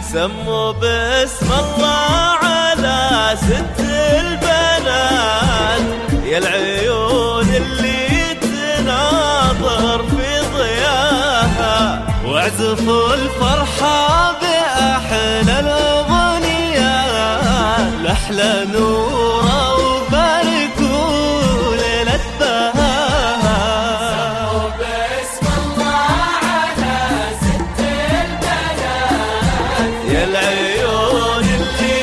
سموا باسم الله على ست البنات، يا العيون اللي تناظر في ضياها، واعزفوا الفرحة بأحلى الأغنيات، لأحلى نورة وباركوا ليلة بهاها. سموا باسم الله على ست البنات، يا العيون اللي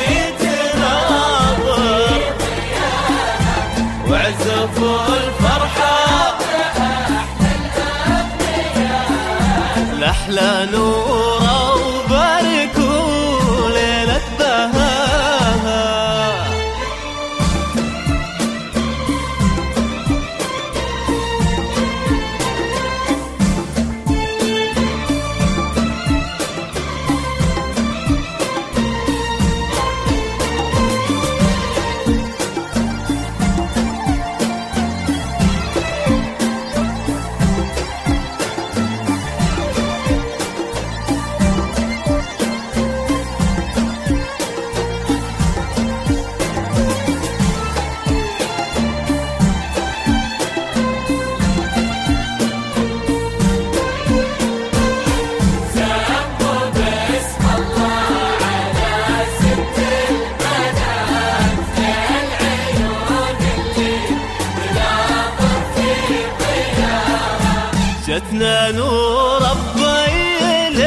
تناظر واعزفوا الفرحة لأحلى نورة وباركوا ليلة بهاها. جتنا نور الضيل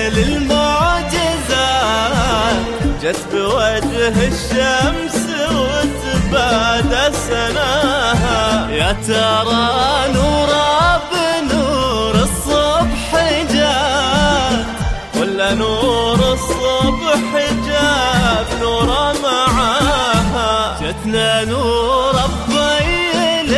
للمعجزات، جت بوجه الشمس وتبادى سناها، يا ترى نور بنور الصبح جات، ولا نور الصبح جاب نور معاها. جتنا نور الضيل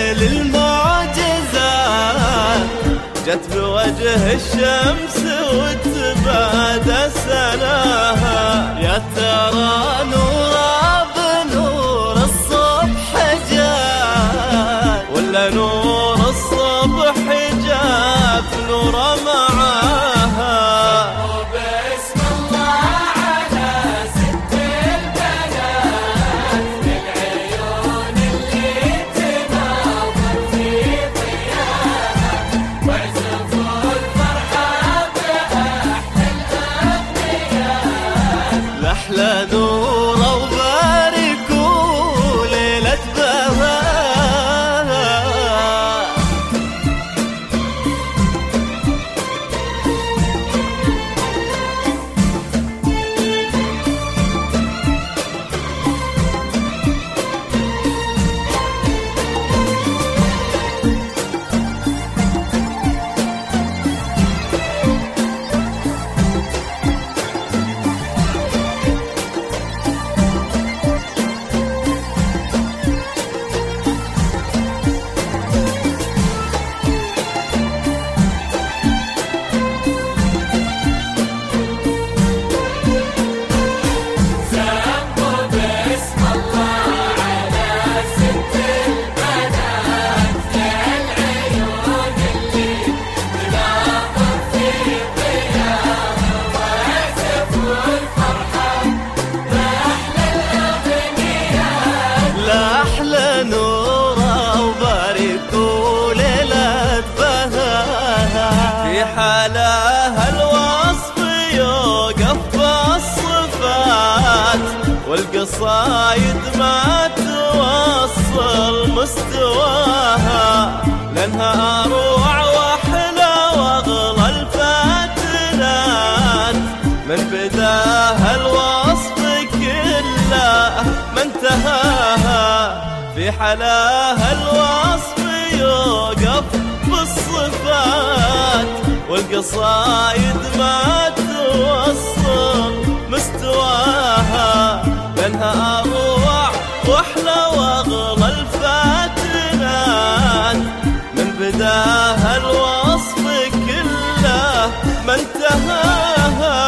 للمعجزات، جت بوجه الشمس وتبادى سناها، يا ترى نور بنور الصبح جات، ولا نور الصبح جاب نور معاها. سموا باسم الله على ست البنات، للعيون اللي تناظر في ضياها، واعزفوا الفرحة بأحلى الأغنيات، لأحلى نورة وباركوا ليلة بهاها. حلاها الوصف يوقف بالصفات، والقصايد ما توصل مستواها، لأنها أروع وأحلى وأغلى الفاتنات، من بداها الوصف كله ما انتهاها. في حلاها الوصف يوقف بالصفات، والقصايد ما توصل مستواها، لأنها أروع وأحلى وأغلى الفاتنات، من بداها الوصف كله ما انتهاها.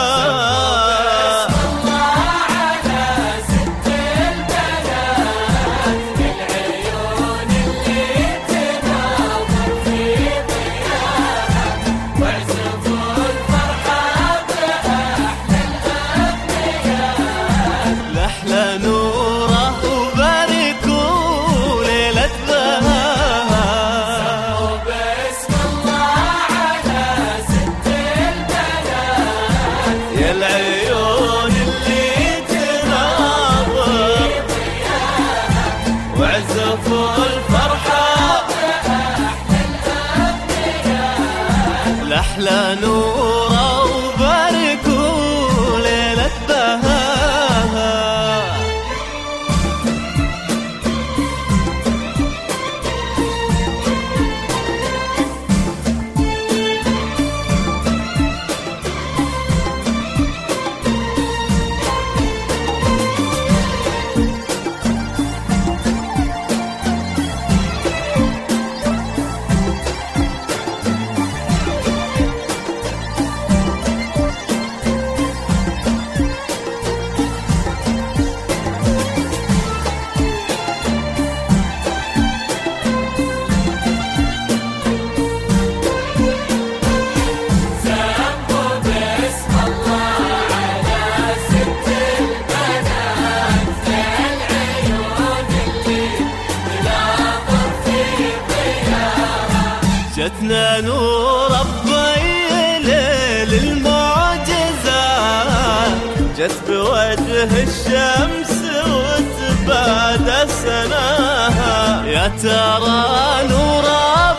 جتنا نور ربي للمعجزات، جت بوجه الشمس وتبادى سناها. يا ترى نور